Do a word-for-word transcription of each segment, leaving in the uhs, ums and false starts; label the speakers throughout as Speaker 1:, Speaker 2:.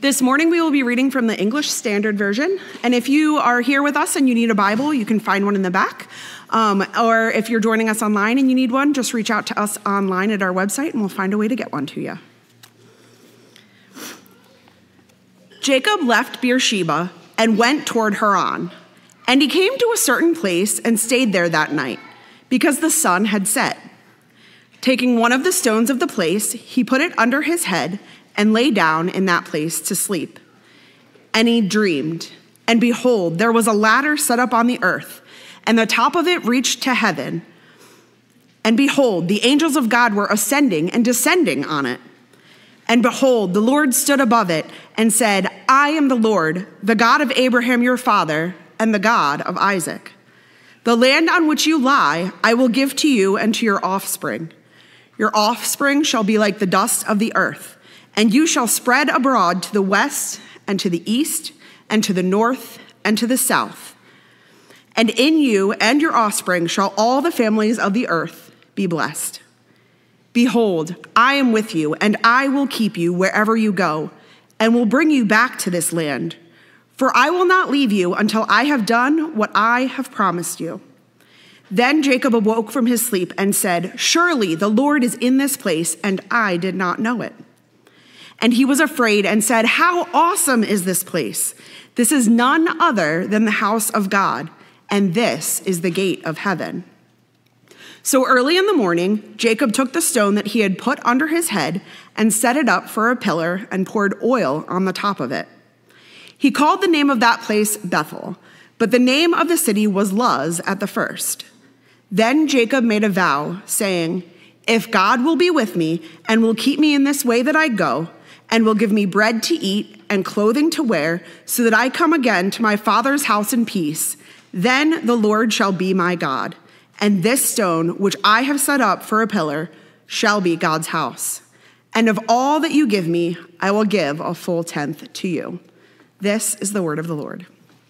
Speaker 1: This morning we will be reading from the English Standard Version, and if you are here with us and you need a Bible, you can find one in the back. Um, or if you're joining us online and you need one, just reach out to us online at our website and we'll find a way to get one to you. Jacob left Beersheba and went toward Haran, and he came to a certain place and stayed there that night, because the sun had set. Taking one of the stones of the place, he put it under his head and lay down in that place to sleep. And he dreamed, and behold, there was a ladder set up on the earth, and the top of it reached to heaven. And behold, the angels of God were ascending and descending on it. And behold, the Lord stood above it and said, I am the Lord, the God of Abraham your father, and the God of Isaac. The land on which you lie, I will give to you and to your offspring. Your offspring shall be like the dust of the earth, and you shall spread abroad to the west and to the east and to the north and to the south. And in you and your offspring shall all the families of the earth be blessed. Behold, I am with you, and I will keep you wherever you go, and will bring you back to this land. For I will not leave you until I have done what I have promised you. Then Jacob awoke from his sleep and said, Surely the Lord is in this place, and I did not know it. And he was afraid and said, How awesome is this place! This is none other than the house of God, and this is the gate of heaven. So early in the morning, Jacob took the stone that he had put under his head and set it up for a pillar and poured oil on the top of it. He called the name of that place Bethel, but the name of the city was Luz at the first. Then Jacob made a vow, saying, If God will be with me and will keep me in this way that I go, and will give me bread to eat and clothing to wear, so that I come again to my father's house in peace, then the Lord shall be my God, and this stone which I have set up for a pillar shall be God's house. And of all that you give me, I will give a full tenth to you. This is the word of the Lord.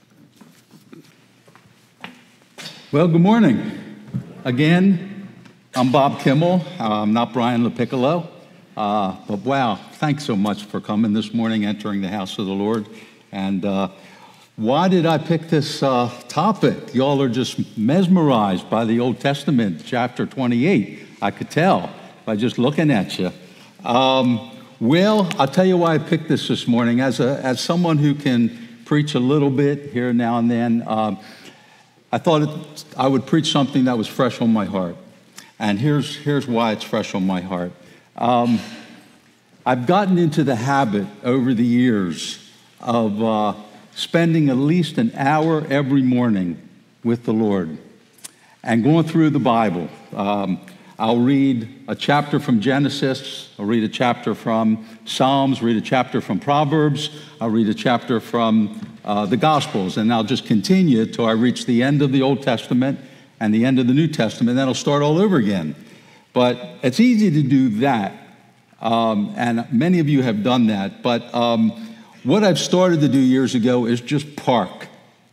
Speaker 2: Well, good morning. Again, I'm Bob Kimmel. Uh, I'm not Brian LaPiccolo. Uh, but wow, thanks so much for coming this morning, entering the house of the Lord. And uh, why did I pick this uh, topic? Y'all are just mesmerized by the Old Testament, chapter twenty-eight. I could tell by just looking at you. Um, well, I'll tell you why I picked this this morning. As a as someone who can preach a little bit here now and then, um, I thought it, I would preach something that was fresh on my heart. And here's here's why it's fresh on my heart. Um, I've gotten into the habit over the years of uh, spending at least an hour every morning with the Lord and going through the Bible. Um, I'll read a chapter from Genesis, I'll read a chapter from Psalms, read a chapter from Proverbs, I'll read a chapter from uh, the Gospels, and I'll just continue till I reach the end of the Old Testament and the end of the New Testament, then I'll start all over again. But it's easy to do that, um, and many of you have done that, but um, what I've started to do years ago is just park.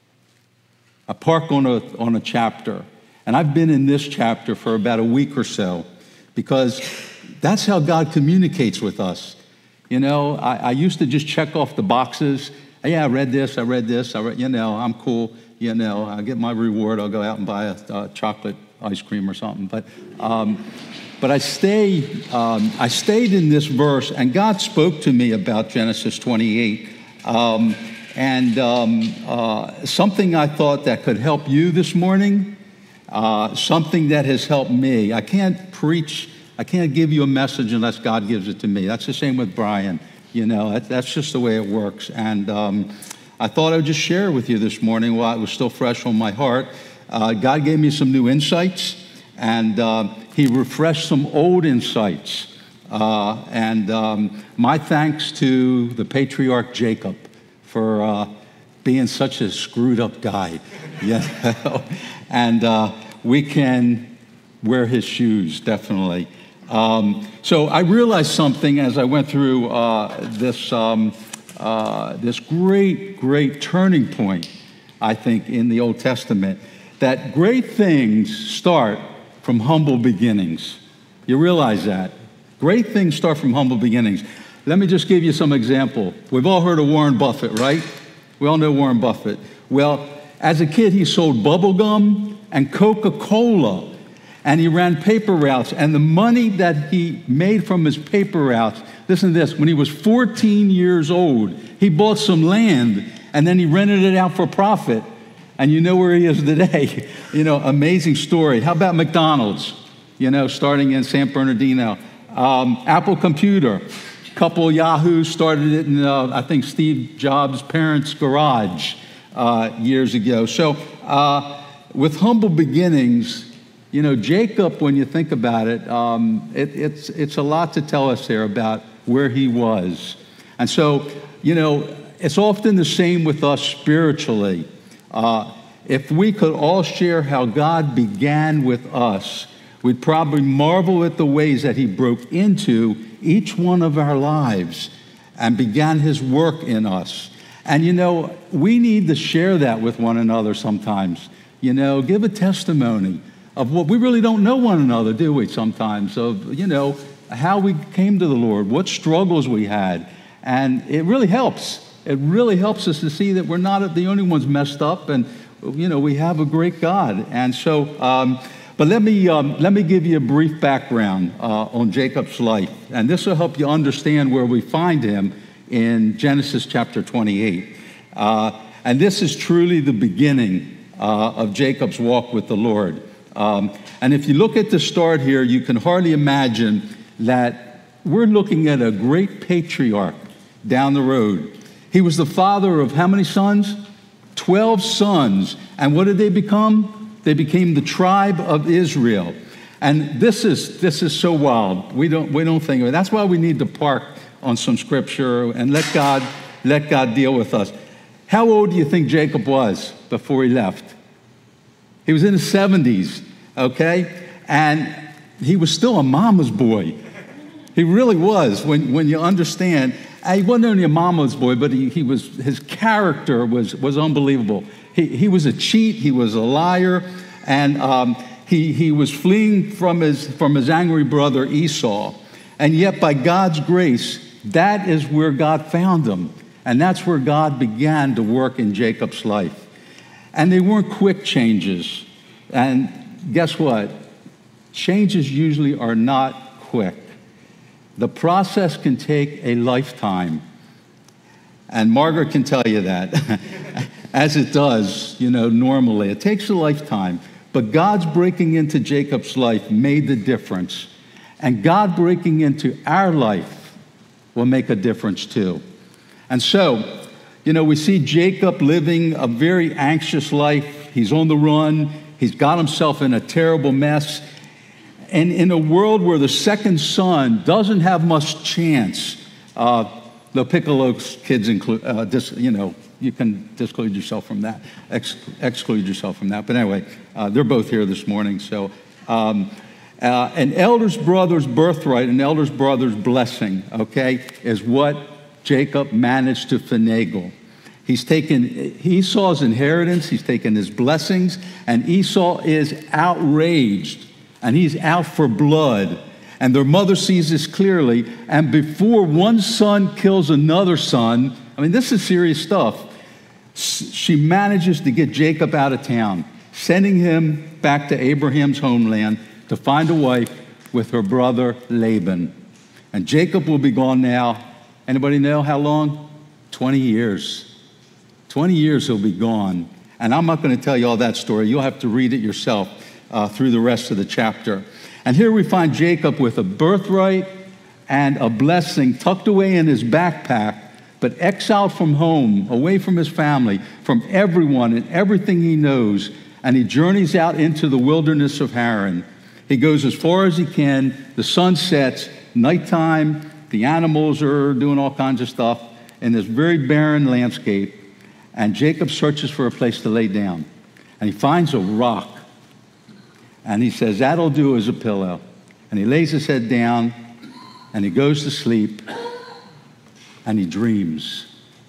Speaker 2: I park on a, on a chapter. And I've been in this chapter for about a week or so because that's how God communicates with us. You know, I, I used to just check off the boxes. Yeah, I read this, I read this, I read, you know, I'm cool. You know, I get my reward. I'll go out and buy a, a chocolate ice cream or something. But um, but I stay, um, I stayed in this verse, and God spoke to me about Genesis twenty-eight. Um, and um, uh, something I thought that could help you this morning. Uh, something that has helped me. I can't preach, I can't give you a message unless God gives it to me. That's the same with Brian. You know, that, that's just the way it works. And um, I thought I would just share with you this morning while it was still fresh on my heart. Uh, God gave me some new insights, and uh, he refreshed some old insights. Uh, and um, my thanks to the patriarch Jacob for uh, being such a screwed up guy. You know? And uh, we can wear his shoes, definitely. Um, so I realized something as I went through uh, this um, uh, this great, great turning point, I think, in the Old Testament, that great things start from humble beginnings. You realize that? Great things start from humble beginnings. let me just give you some example. We've all heard of Warren Buffett, right? We all know Warren Buffett. Well, as a kid, he sold bubble gum and Coca-Cola, and he ran paper routes. And the money that he made from his paper routes, listen to this, when he was fourteen years old, he bought some land, and then he rented it out for profit. And you know where he is today. You know, amazing story. How about McDonald's? You know, starting in San Bernardino. Um, Apple Computer. Couple Yahoos started it in, uh, I think, Steve Jobs' parents' garage uh, years ago. So uh, with humble beginnings, you know, Jacob, when you think about it, um, it, it's, it's a lot to tell us there about where he was. And so, you know, it's often the same with us spiritually. Uh, if we could all share how God began with us, we'd probably marvel at the ways that he broke into each one of our lives and began his work in us. And, you know, we need to share that with one another sometimes. You know, give a testimony of what we really don't know one another, do we, sometimes, of, you know, how we came to the Lord, what struggles we had. And it really helps. It really helps us to see that we're not the only ones messed up, and, you know, we have a great God. And so, um, but let me, um, let me give you a brief background uh, on Jacob's life. And this will help you understand where we find him in Genesis chapter twenty-eight. Uh, and this is truly the beginning uh, of Jacob's walk with the Lord. Um, and if you look at the start here, you can hardly imagine that we're looking at a great patriarch down the road. He was the father of how many sons? Twelve sons. And what did they become? They became the tribe of Israel. And this is this is so wild. We don't we don't think of it. That's why we need to park on some scripture and let God let God deal with us. How old do you think Jacob was before he left? He was in his seventies, okay? And he was still a mama's boy. He really was, when, when you understand. He wasn't only a mama's boy, but he, he was his character was, was unbelievable. He, he was a cheat, he was a liar, and um, he, he was fleeing from his, from his angry brother Esau. And yet, by God's grace, that is where God found him. And that's where God began to work in Jacob's life. And they weren't quick changes. And guess what? Changes usually are not quick. The process can take a lifetime. And Margaret can tell you that, as it does, you know, normally. It takes a lifetime. But God's breaking into Jacob's life made the difference. And God breaking into our life will make a difference too. And so, you know, we see Jacob living a very anxious life. He's on the run. He's got himself in a terrible mess. And in a world where the second son doesn't have much chance, uh, the Piccolo's kids include, uh, dis, you know, you can disclude yourself from that, ex, exclude yourself from that. But anyway, uh, they're both here this morning. So, um, uh, an elder's brother's birthright, an elder's brother's blessing, okay, is what Jacob managed to finagle. He's taken Esau's inheritance, he's taken his blessings, and Esau is outraged. And he's out for blood. And their mother sees this clearly. And before one son kills another son, I mean, this is serious stuff, she manages to get Jacob out of town, sending him back to Abraham's homeland to find a wife with her brother Laban. And Jacob will be gone now. Anybody know how long? twenty years. twenty years he'll be gone. And I'm not going to tell you all that story. You'll have to read it yourself. Uh, through the rest of the chapter. And here we find Jacob with a birthright and a blessing tucked away in his backpack, but exiled from home, away from his family, from everyone and everything he knows, and he journeys out into the wilderness of Haran. He goes as far as he can, the sun sets, nighttime, the animals are doing all kinds of stuff in this very barren landscape, and Jacob searches for a place to lay down. And he finds a rock. And he says, that'll do as a pillow. And he lays his head down, and he goes to sleep, and he dreams.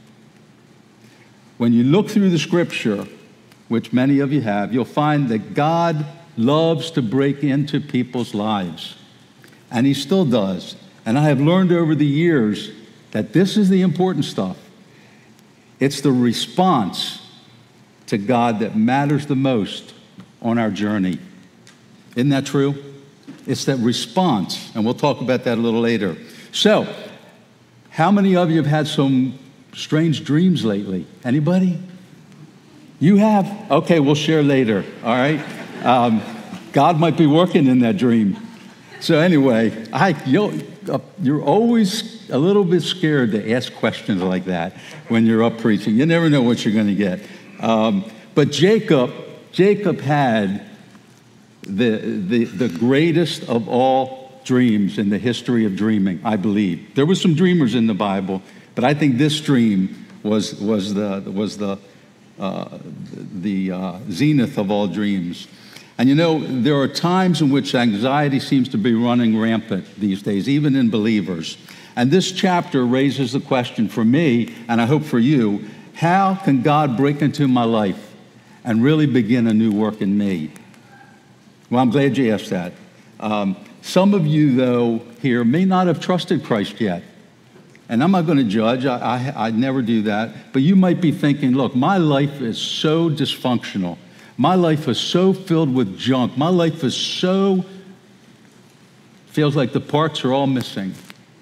Speaker 2: When you look through the scripture, which many of you have, you'll find that God loves to break into people's lives. And he still does. And I have learned over the years that this is the important stuff. It's the response to God that matters the most on our journey. Isn't that true? It's that response, and we'll talk about that a little later. So, how many of you have had some strange dreams lately? Anybody? You have? Okay, we'll share later, all right? Um, God might be working in that dream. So anyway, I, you'll, uh, you're always a little bit scared to ask questions like that when you're up preaching. You never know what you're going to get. Um, but Jacob, Jacob had the, the, the greatest of all dreams in the history of dreaming, I believe. There were some dreamers in the Bible, but I think this dream was, was the, was the, uh, the uh, zenith of all dreams. And you know, there are times in which anxiety seems to be running rampant these days, even in believers. And this chapter raises the question for me, and I hope for you, how can God break into my life and really begin a new work in me? Well, I'm glad you asked that. Um, some of you, though, here may not have trusted Christ yet. And I'm not going to judge. I, I, I never do that. But you might be thinking, look, my life is so dysfunctional. My life is so filled with junk. My life is so, feels like the parts are all missing.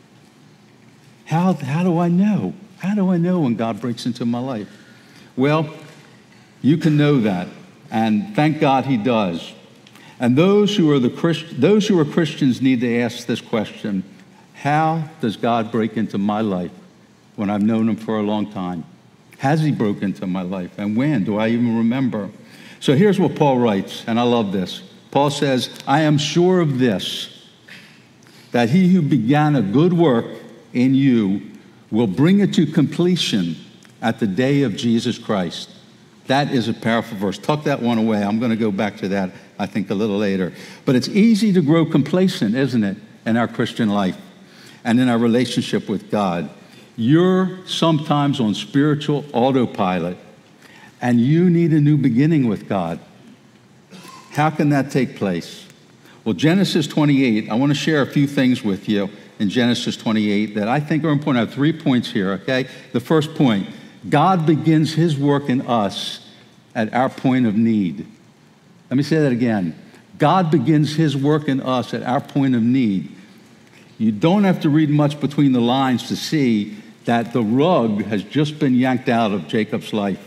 Speaker 2: How, how do I know? How do I know when God breaks into my life? Well, you can know that, and thank God he does. And those who are the Christ, those who are Christians need to ask this question: how does God break into my life when I've known him for a long time? Has he broken into my life, and when? Do I even remember? So here's what Paul writes, and I love this. Paul says, I am sure of this, that he who began a good work in you will bring it to completion at the day of Jesus Christ. That is a powerful verse. Tuck that one away. I'm going to go back to that, I think, a little later. But it's easy to grow complacent, isn't it, in our Christian life and in our relationship with God. You're sometimes on spiritual autopilot, and you need a new beginning with God. How can that take place? Well, Genesis twenty-eight, I want to share a few things with you in Genesis twenty-eight that I think are important. I have three points here, okay? The first point, God begins his work in us at our point of need. Let me say that again. God begins his work in us at our point of need. You don't have to read much between the lines to see that the rug has just been yanked out of Jacob's life.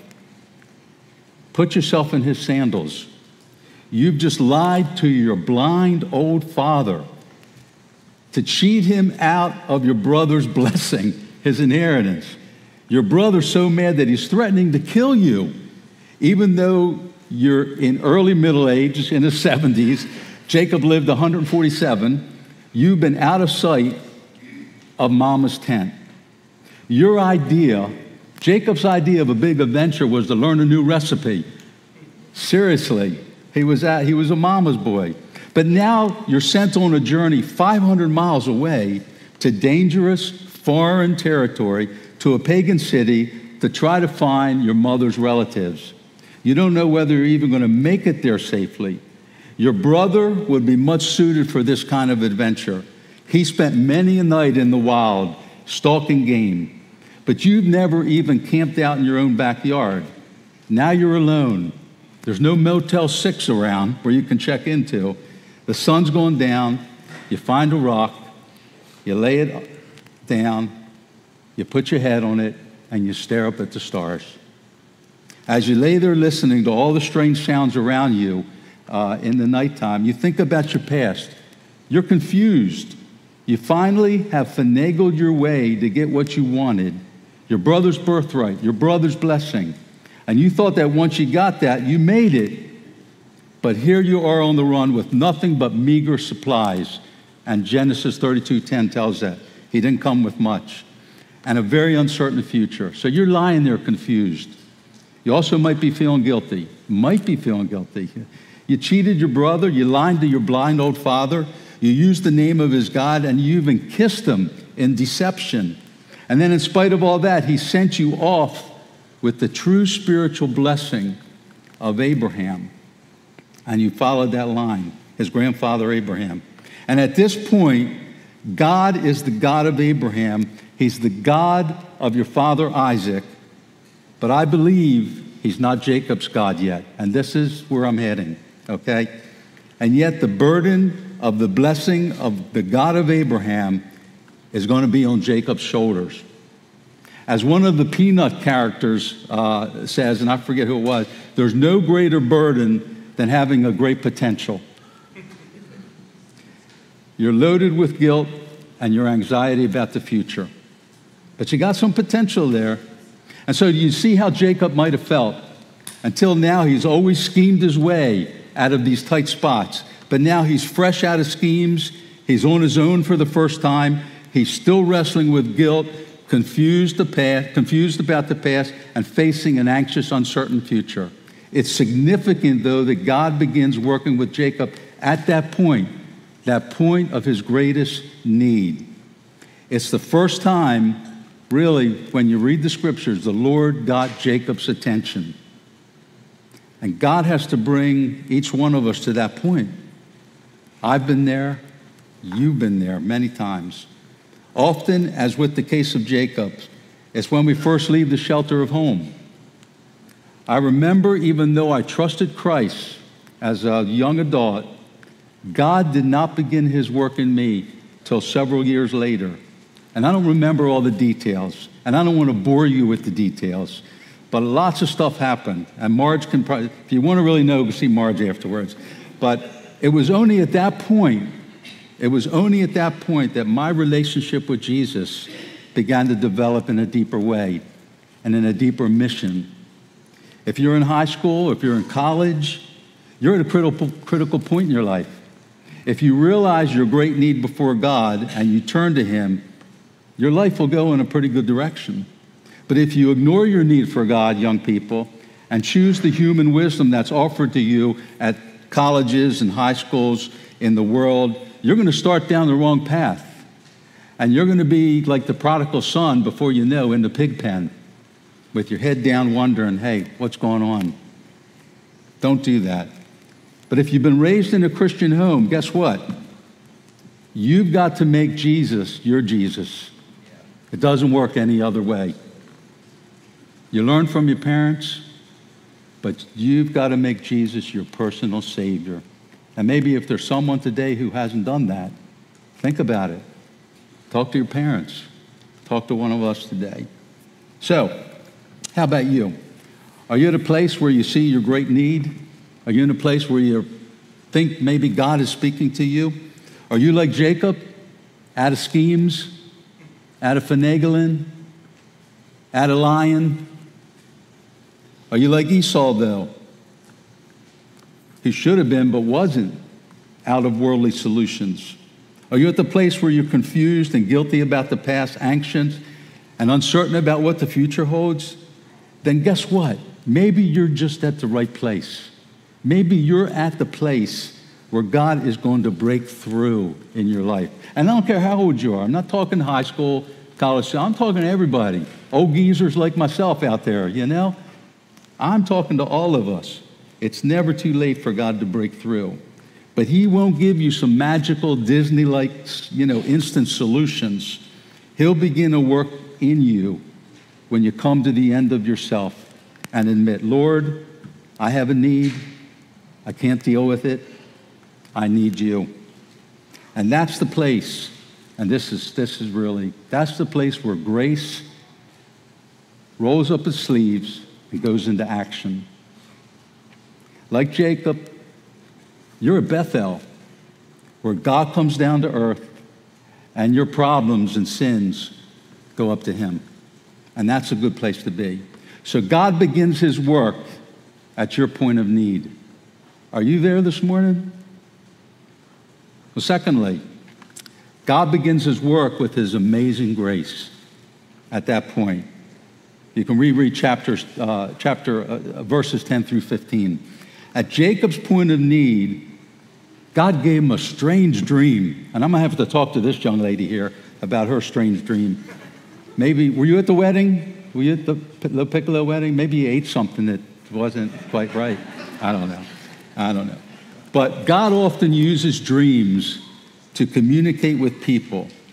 Speaker 2: Put yourself in his sandals. You've just lied to your blind old father to cheat him out of your brother's blessing, his inheritance. Your brother's so mad that he's threatening to kill you, even though you're in early middle age, in his seventies. Jacob lived one hundred forty-seven. You've been out of sight of mama's tent. Your idea, Jacob's idea of a big adventure was to learn a new recipe. Seriously, he was at, he was a mama's boy. But now you're sent on a journey five hundred miles away to dangerous foreign territory, to a pagan city, to try to find your mother's relatives. You don't know whether you're even going to make it there safely. Your brother would be much suited for this kind of adventure. He spent many a night in the wild, stalking game. But you've never even camped out in your own backyard. Now you're alone. There's no Motel six around where you can check into. The sun's going down. You find a rock. You lay it down. You put your head on it, and you stare up at the stars. As you lay there listening to all the strange sounds around you uh, in the nighttime, you think about your past. You're confused. You finally have finagled your way to get what you wanted. Your brother's birthright, your brother's blessing. And you thought that once you got that, you made it. But here you are on the run with nothing but meager supplies. And Genesis thirty-two ten tells that. He didn't come with much. And a very uncertain future. So you're lying there confused. You also might be feeling guilty. Might be feeling guilty. You cheated your brother. You lied to your blind old father. You used the name of his God, and you even kissed him in deception. And then in spite of all that, he sent you off with the true spiritual blessing of Abraham. And you followed that line, his grandfather Abraham. And at this point, God is the God of Abraham. He's the God of your father Isaac, but I believe he's not Jacob's God yet. And this is where I'm heading, okay? And yet the burden of the blessing of the God of Abraham is going to be on Jacob's shoulders. As one of the Peanut characters uh, says, and I forget who it was, there's no greater burden than having a great potential. You're loaded with guilt and your anxiety about the future. But you got some potential there. And so you see how Jacob might have felt. Until now, he's always schemed his way out of these tight spots. But now he's fresh out of schemes. He's on his own for the first time. He's still wrestling with guilt, confused, the past, confused about the past, and facing an anxious, uncertain future. It's significant, though, that God begins working with Jacob at that point, that point of his greatest need. It's the first time, really, when you read the scriptures, the Lord got Jacob's attention. And God has to bring each one of us to that point. I've been there. You've been there many times. Often, as with the case of Jacob, it's when we first leave the shelter of home. I remember, even though I trusted Christ as a young adult, God did not begin his work in me till several years later. And I don't remember all the details, and I don't want to bore you with the details, but lots of stuff happened. And Marge can probably, if you want to really know, go see Marge afterwards. But it was only at that point, it was only at that point that my relationship with Jesus began to develop in a deeper way and in a deeper mission. If you're in high school, if you're in college, you're at a critical, critical point in your life. If you realize your great need before God and you turn to him, your life will go in a pretty good direction. But if you ignore your need for God, young people, and choose the human wisdom that's offered to you at colleges and high schools in the world, you're going to start down the wrong path. And you're going to be like the prodigal son before you know in the pig pen with your head down wondering, hey, what's going on? Don't do that. But if you've been raised in a Christian home, guess what? You've got to make Jesus your Jesus. It doesn't work any other way. You learn from your parents, but you've got to make Jesus your personal Savior. And maybe if there's someone today who hasn't done that, think about it. Talk to your parents. Talk to one of us today. So, how about you? Are you at a place where you see your great need? Are you in a place where you think maybe God is speaking to you? Are you like Jacob, out of schemes, out of finagling, out of lying? Are you like Esau, though? He should have been, but wasn't, out of worldly solutions. Are you at the place where you're confused and guilty about the past, anxious and uncertain about what the future holds? Then guess what? Maybe you're just at the right place. Maybe you're at the place where God is going to break through in your life. And I don't care how old you are. I'm not talking high school, college. I'm talking to everybody. Old geezers like myself out there, you know? I'm talking to all of us. It's never too late for God to break through. But he won't give you some magical Disney-like, you know, instant solutions. He'll begin to work in you when you come to the end of yourself and admit, Lord, I have a need. I can't deal with it. I need you. And that's the place, and this is, this is really, that's the place where grace rolls up its sleeves and goes into action. Like Jacob, you're at Bethel, where God comes down to earth and your problems and sins go up to him. And that's a good place to be. So God begins his work at your point of need. Are you there this morning? Well, secondly, God begins his work with his amazing grace at that point. You can reread chapters, uh, chapter, uh, verses ten through fifteen. At Jacob's point of need, God gave him a strange dream. And I'm going to have to talk to this young lady here about her strange dream. Maybe, were you at the wedding? Were you at the, the Piccolo wedding? Maybe you ate something that wasn't quite right. I don't know. I don't know. But God often uses dreams to communicate with people.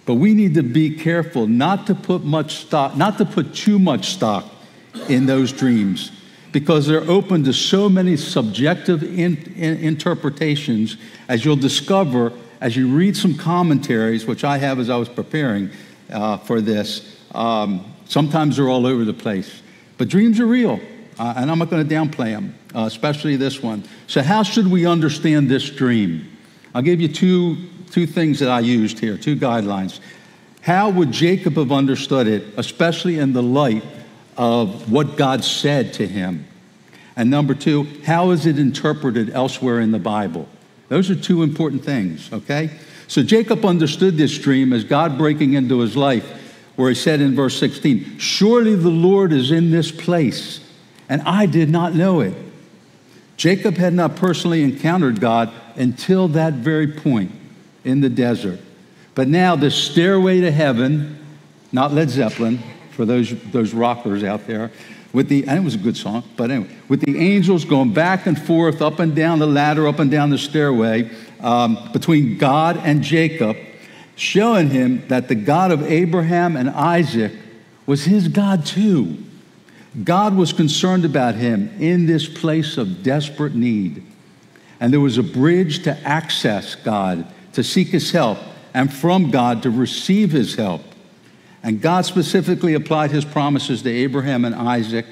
Speaker 2: But we need to be careful not to put much stock, not to put too much stock in those dreams, because they're open to so many subjective in, in, interpretations, as you'll discover as you read some commentaries, which I have as I was preparing uh, for this. Um, sometimes they're all over the place. But dreams are real, uh, and I'm not going to downplay them, uh, especially this one. So how should we understand this dream? I'll give you two, two things that I used here, two guidelines. How would Jacob have understood it, especially in the light of what God said to him? And number two, how is it interpreted elsewhere in the Bible? Those are two important things, okay? So Jacob understood this dream as God breaking into his life, where he said in verse sixteen, "Surely the Lord is in this place, and I did not know it." Jacob had not personally encountered God until that very point in the desert. But now this stairway to heaven, not Led Zeppelin, for those, those rockers out there, with the, and it was a good song, but anyway, with the angels going back and forth, up and down the ladder, up and down the stairway, um, between God and Jacob, showing him that the God of Abraham and Isaac was his God too. God was concerned about him in this place of desperate need. And there was a bridge to access God, to seek his help, and from God to receive his help. And God specifically applied his promises to Abraham and Isaac,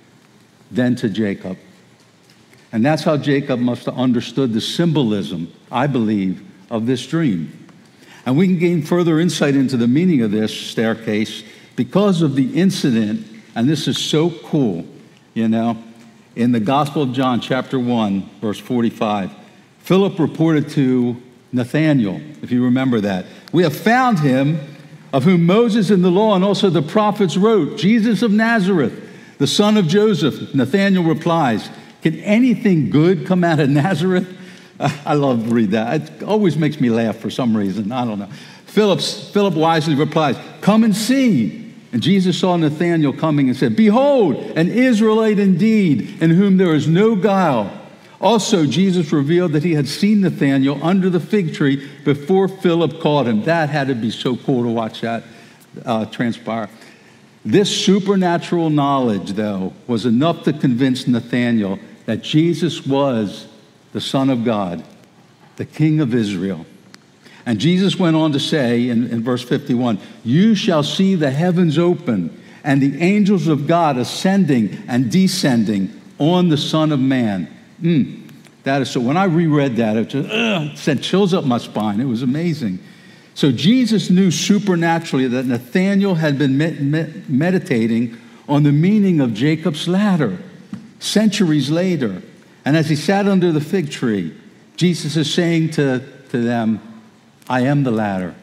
Speaker 2: then to Jacob. And that's how Jacob must have understood the symbolism, I believe, of this dream. And we can gain further insight into the meaning of this staircase because of the incident, and this is so cool, you know, in the Gospel of John, chapter one, verse forty-five. Philip reported to Nathanael, if you remember that, "We have found him of whom Moses in the law and also the prophets wrote, Jesus of Nazareth, the son of Joseph." Nathanael replies, "Can anything good come out of Nazareth?" I love to read that. It always makes me laugh for some reason. I don't know. Philip's, Philip wisely replies, "Come and see." And Jesus saw Nathanael coming and said, "Behold, an Israelite indeed, in whom there is no guile." Also, Jesus revealed that he had seen Nathanael under the fig tree before Philip called him. That had to be so cool to watch that uh, transpire. This supernatural knowledge, though, was enough to convince Nathanael that Jesus was the Son of God, the King of Israel. And Jesus went on to say in, in verse fifty-one, "You shall see the heavens open and the angels of God ascending and descending on the Son of Man." Mm, that is so. When I reread that, it just ugh, sent chills up my spine. It was amazing. So Jesus knew supernaturally that Nathanael had been med- med- meditating on the meaning of Jacob's ladder centuries later. And as he sat under the fig tree, Jesus is saying to, to them, "I am the ladder.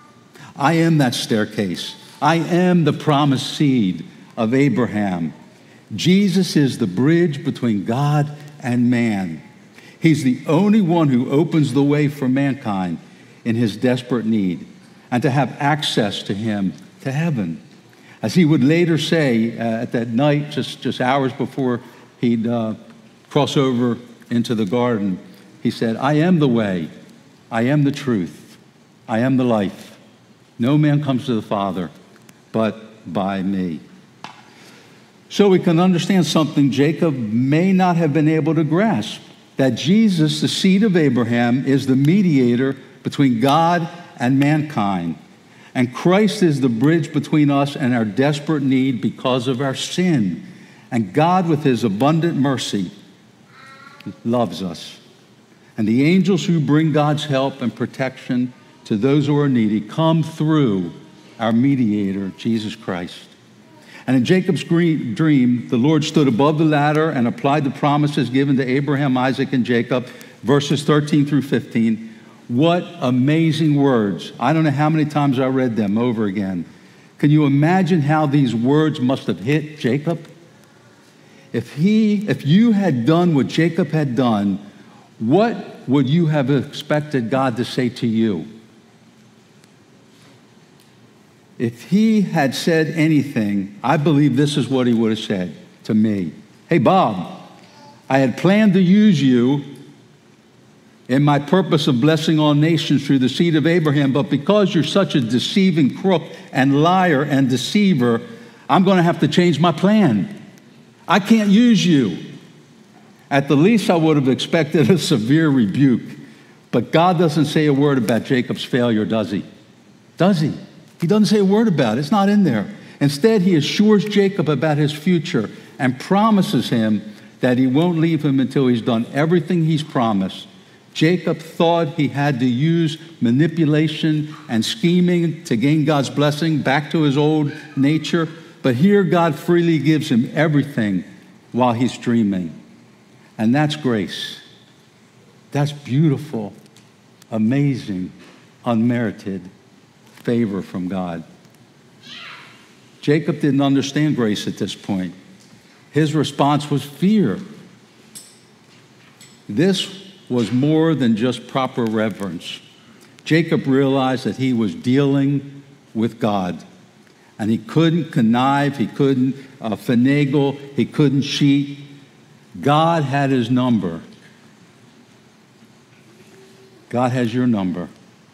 Speaker 2: I am that staircase. I am the promised seed of Abraham." Jesus is the bridge between God and man. He's the only one who opens the way for mankind in his desperate need and to have access to him, to heaven. As he would later say uh, at that night, just, just hours before he'd uh, cross over into the garden, he said, "I am the way, I am the truth, I am the life. No man comes to the Father but by me." So we can understand something Jacob may not have been able to grasp, that Jesus, the seed of Abraham, is the mediator between God and mankind. And Christ is the bridge between us and our desperate need because of our sin. And God, with his abundant mercy, loves us. And the angels who bring God's help and protection to those who are needy come through our mediator, Jesus Christ. And in Jacob's dream, the Lord stood above the ladder and applied the promises given to Abraham, Isaac, and Jacob, verses thirteen through fifteen. What amazing words. I don't know how many times I read them over again. Can you imagine how these words must have hit Jacob? If he, if you had done what Jacob had done, what would you have expected God to say to you? If he had said anything, I believe this is what he would have said to me. "Hey, Bob, I had planned to use you in my purpose of blessing all nations through the seed of Abraham, but because you're such a deceiving crook and liar and deceiver, I'm going to have to change my plan. I can't use you. At the least, I would have expected a severe rebuke. But God doesn't say a word about Jacob's failure, does he? Does he? He doesn't say a word about it. It's not in there. Instead, he assures Jacob about his future and promises him that he won't leave him until he's done everything he's promised. Jacob thought he had to use manipulation and scheming to gain God's blessing back to his old nature. But here God freely gives him everything while he's dreaming. And that's grace. That's beautiful, amazing, unmerited favor from God. Jacob didn't understand grace at this point. His response was fear. This was more than just proper reverence. Jacob realized that he was dealing with God, and he couldn't connive, he couldn't uh, finagle, he couldn't cheat. God had his number. God has your number.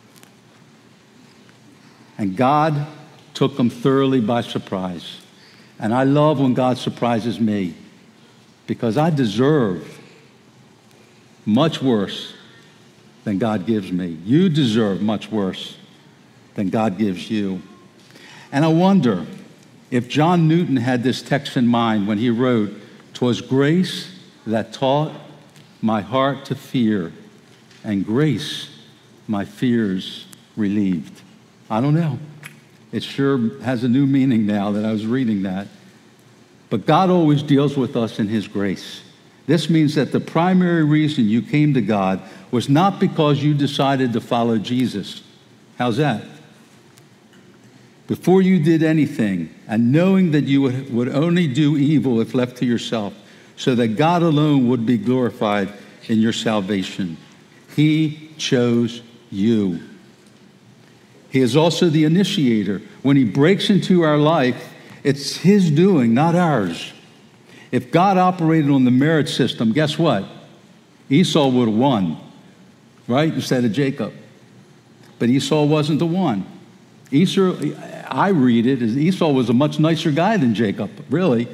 Speaker 2: And God took him thoroughly by surprise. And I love when God surprises me, because I deserve much worse than God gives me. You deserve much worse than God gives you. And I wonder if John Newton had this text in mind when he wrote, "'Twas grace that taught my heart to fear, and grace my fears relieved." I don't know. It sure has a new meaning now that I was reading that. But God always deals with us in his grace. This means that the primary reason you came to God was not because you decided to follow Jesus. How's that? Before you did anything, and knowing that you would, would only do evil if left to yourself, so that God alone would be glorified in your salvation. He chose you. He is also the initiator. When he breaks into our life, it's his doing, not ours. If God operated on the merit system, guess what? Esau would have won, right? Instead of Jacob. But Esau wasn't the one. Esau, I read it as Esau was a much nicer guy than Jacob, really.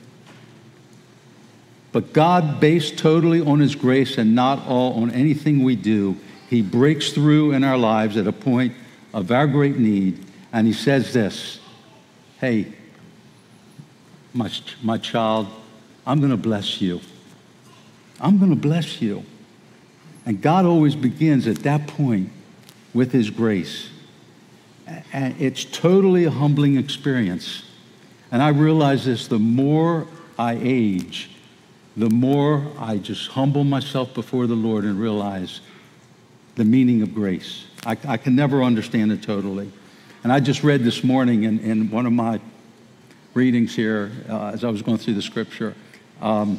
Speaker 2: But God, based totally on his grace and not all on anything we do, he breaks through in our lives at a point of our great need, and he says this, "Hey, my, my child, I'm going to bless you. I'm going to bless you." And God always begins at that point with his grace. And it's totally a humbling experience. And I realize this, the more I age, the more I just humble myself before the Lord and realize the meaning of grace. I, I can never understand it totally. And I just read this morning in, in one of my readings here, uh, as I was going through the scripture, um,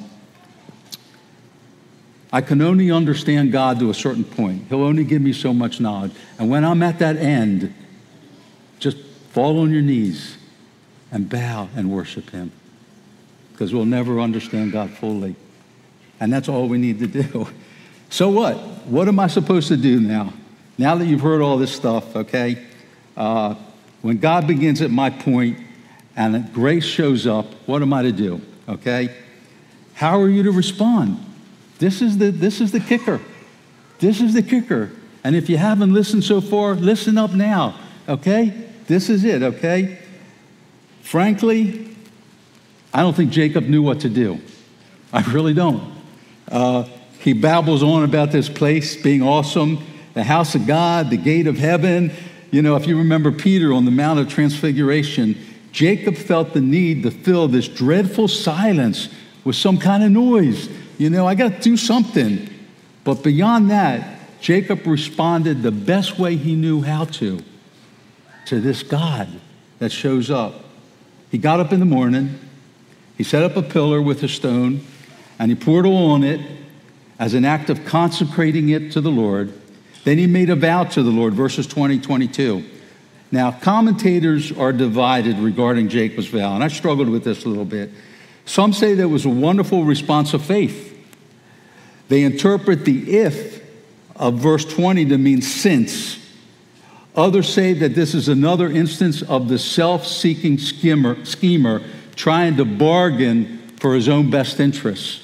Speaker 2: I can only understand God to a certain point. He'll only give me so much knowledge. And when I'm at that end, just fall on your knees and bow and worship him, because we'll never understand God fully. And that's all we need to do. So what? What am I supposed to do now? Now that you've heard all this stuff, okay? Uh, when God begins at my point and grace shows up, what am I to do, okay? How are you to respond? This is the, this is the kicker. This is the kicker. And if you haven't listened so far, listen up now, okay? This is it, okay? Frankly, I don't think Jacob knew what to do. I really don't. Uh, he babbles on about this place being awesome, the house of God, the gate of heaven. You know, if you remember Peter on the Mount of Transfiguration, Jacob felt the need to fill this dreadful silence with some kind of noise. You know, I got to do something. But beyond that, Jacob responded the best way he knew how to, to this God that shows up. He got up in the morning, he set up a pillar with a stone, and he poured oil on it as an act of consecrating it to the Lord. Then he made a vow to the Lord, verses twenty, twenty-two. Now, commentators are divided regarding Jacob's vow, and I struggled with this a little bit. Some say that it was a wonderful response of faith. They interpret the if of verse twenty to mean since. Others say that this is another instance of the self-seeking schemer, schemer trying to bargain for his own best interests.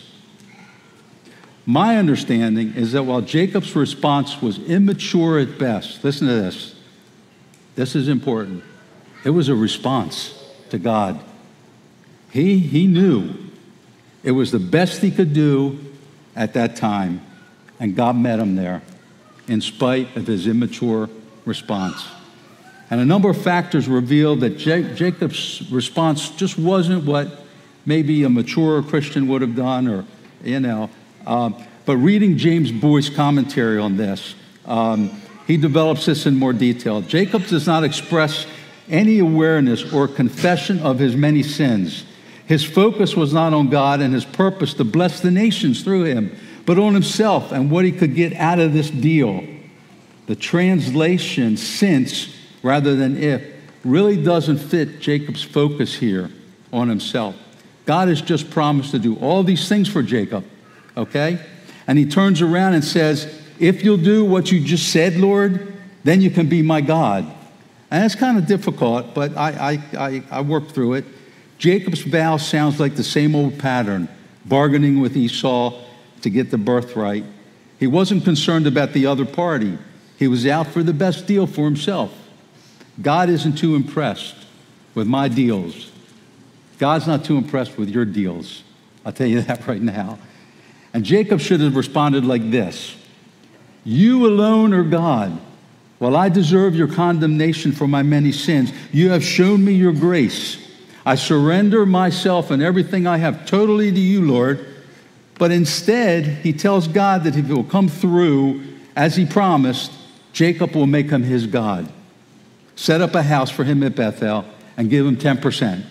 Speaker 2: My understanding is that while Jacob's response was immature at best, listen to this. This is important. It was a response to God. He, he knew it was the best he could do at that time, and God met him there in spite of his immature response. And a number of factors revealed that J- Jacob's response just wasn't what maybe a mature Christian would have done, or, you know. Um, but reading James Boyce's commentary on this, um, he develops this in more detail. Jacob does not express any awareness or confession of his many sins. His focus was not on God and his purpose to bless the nations through him, but on himself and what he could get out of this deal. The translation since rather than if really doesn't fit Jacob's focus here on himself. God has just promised to do all these things for Jacob, okay? And he turns around and says, if you'll do what you just said, Lord, then you can be my God. And it's kind of difficult, but I, I, I, I worked through it. Jacob's vow sounds like the same old pattern, bargaining with Esau to get the birthright. He wasn't concerned about the other party. He was out for the best deal for himself. God isn't too impressed with my deals. God's not too impressed with your deals. I'll tell you that right now. And Jacob should have responded like this. You alone are God. While I deserve your condemnation for my many sins, you have shown me your grace. I surrender myself and everything I have totally to you, Lord. But instead, he tells God that if he will come through as he promised, Jacob will make him his God. Set up a house for him at Bethel and give him ten percent.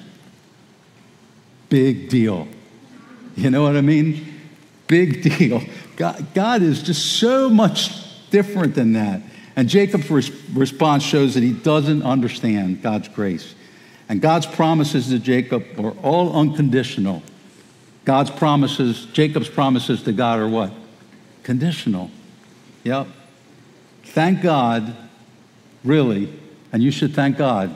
Speaker 2: Big deal. You know what I mean? Big deal. God, God is just so much different than that. And Jacob's res- response shows that he doesn't understand God's grace. And God's promises to Jacob are all unconditional. God's promises, Jacob's promises to God are what? Conditional. Yep. Thank God, really, and you should thank God.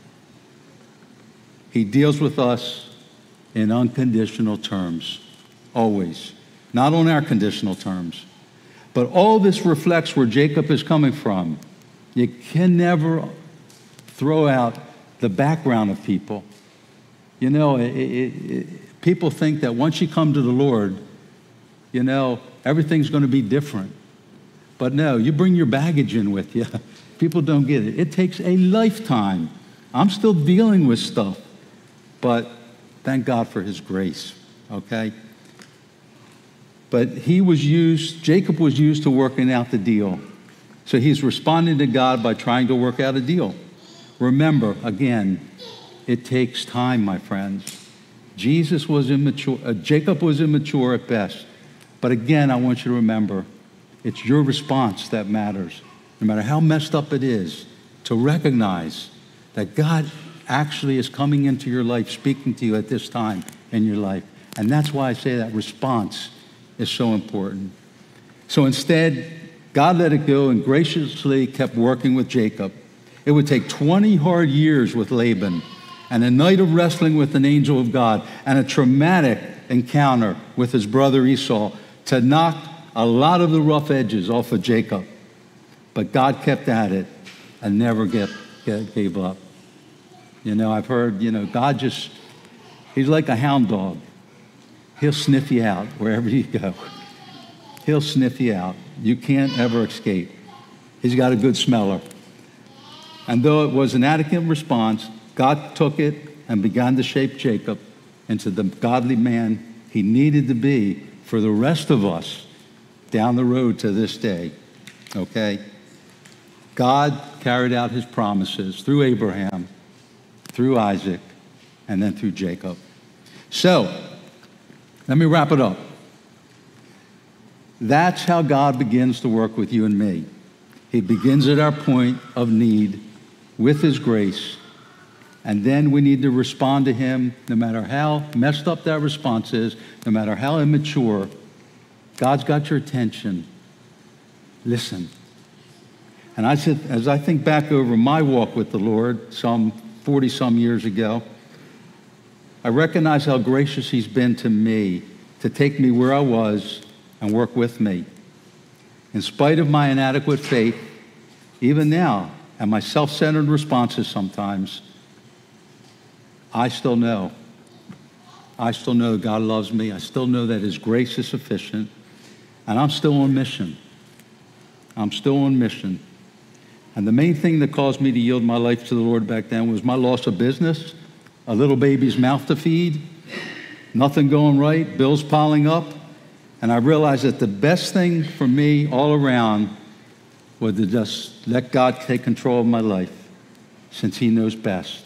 Speaker 2: He deals with us in unconditional terms, always. Not on our conditional terms. But all this reflects where Jacob is coming from. You can never throw out the background of people. You know, it, it, it, people think that once you come to the Lord, you know, everything's going to be different. But no, you bring your baggage in with you. People don't get it. It takes a lifetime. I'm still dealing with stuff, but thank God for his grace, okay? But he was used, Jacob was used to working out the deal. So he's responding to God by trying to work out a deal. Remember, again, it takes time, my friends. Jesus was immature, uh, Jacob was immature at best. But again, I want you to remember, it's your response that matters. No matter how messed up it is, to recognize that God actually is coming into your life, speaking to you at this time in your life. And that's why I say that response is so important. So instead, God let it go and graciously kept working with Jacob. It would take twenty hard years with Laban and a night of wrestling with an angel of God and a traumatic encounter with his brother Esau to knock a lot of the rough edges off of Jacob. But God kept at it and never get, get, gave up. You know, I've heard, you know, God just, he's like a hound dog. He'll sniff you out wherever you go. He'll sniff you out. You can't ever escape. He's got a good smeller. And though it was an adequate response, God took it and began to shape Jacob into the godly man he needed to be for the rest of us down the road to this day. Okay? God carried out his promises through Abraham, through Isaac, and then through Jacob. So, let me wrap it up. That's how God begins to work with you and me. He begins at our point of need with his grace, and then we need to respond to him no matter how messed up that response is, no matter how immature. God's got your attention. listen. And I said, as I think back over my walk with the Lord some forty-some years ago, I recognize how gracious he's been to me to take me where I was and work with me. In spite of my inadequate faith, even now, and my self-centered responses sometimes, I still know. I still know God loves me. I still know that his grace is sufficient. And I'm still on mission. I'm still on mission. And the main thing that caused me to yield my life to the Lord back then was my loss of business, a little baby's mouth to feed, nothing going right, bills piling up. And I realized that the best thing for me all around was to just let God take control of my life, since he knows best.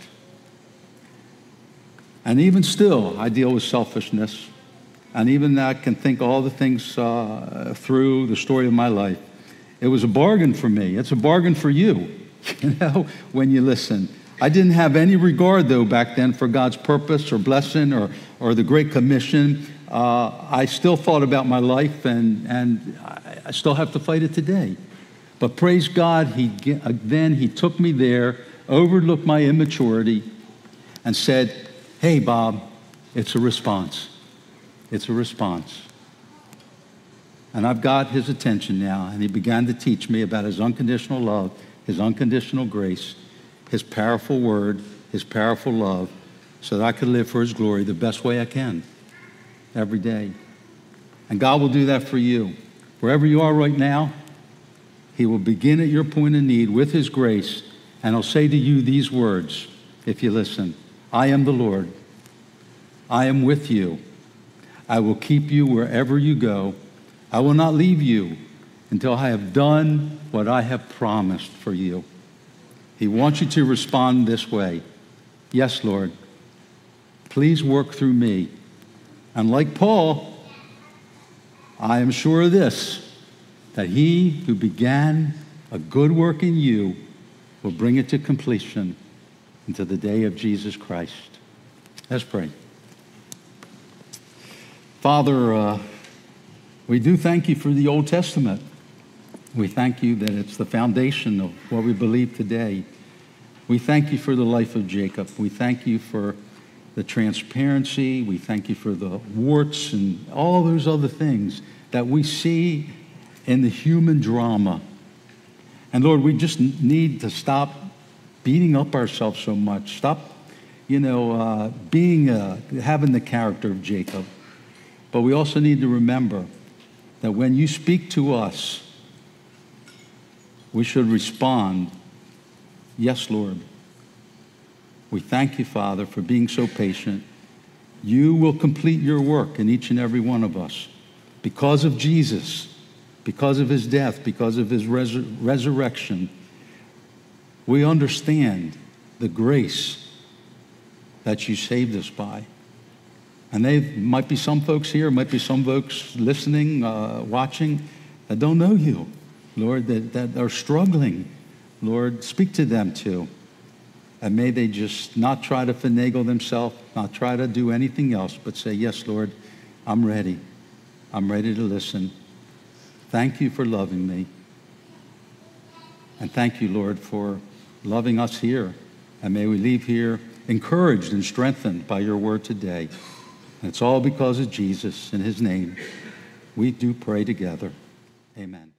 Speaker 2: And even still, I deal with selfishness. And even I can think all the things uh, through the story of my life. It was a bargain for me. It's a bargain for you, you know, when you listen. I didn't have any regard, though, back then for God's purpose or blessing or, or the Great Commission. Uh, I still thought about my life, and, and I still have to fight it today. But praise God, he, then he took me there, overlooked my immaturity, and said, hey, Bob, it's a response. It's a response. And I've got his attention now, and he began to teach me about his unconditional love, his unconditional grace, his powerful word, his powerful love, so that I could live for his glory the best way I can every day. And God will do that for you. Wherever you are right now, he will begin at your point of need with his grace, and he'll say to you these words, if you listen. I am the Lord. I am with you. I will keep you wherever you go. I will not leave you until I have done what I have promised for you. He wants you to respond this way. Yes, Lord. Please work through me. And like Paul, I am sure of this, that he who began a good work in you will bring it to completion until the day of Jesus Christ. Let's pray. Father, uh, we do thank you for the Old Testament. We thank you that it's the foundation of what we believe today. We thank you for the life of Jacob. We thank you for the transparency. We thank you for the warts and all those other things that we see in the human drama. And Lord, we just need to stop beating up ourselves so much. Stop, you know, uh, being, uh, having the character of Jacob. But we also need to remember that when you speak to us, we should respond, yes, Lord. We thank you, Father, for being so patient. You will complete your work in each and every one of us because of Jesus, because of his death, because of his resur- resurrection. We understand the grace that you saved us by. And there might be some folks here, might be some folks listening, uh, watching, that don't know you, Lord, that, that are struggling. Lord, speak to them too. And may they just not try to finagle themselves, not try to do anything else, but say, yes, Lord, I'm ready. I'm ready to listen. Thank you for loving me. And thank you, Lord, for loving us here. And may we leave here encouraged and strengthened by your word today. And it's all because of Jesus. In his name, we do pray together. Amen.